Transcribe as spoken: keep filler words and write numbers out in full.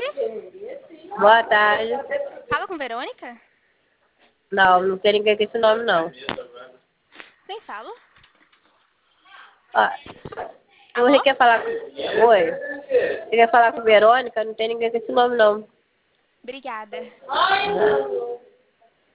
Boa tarde. Fala com Verônica? Não, não tem ninguém com esse nome, não. Quem fala? Ó, você Alô? quer falar com... Oi? Você quer falar com Verônica? Não tem ninguém com esse nome, não. Obrigada.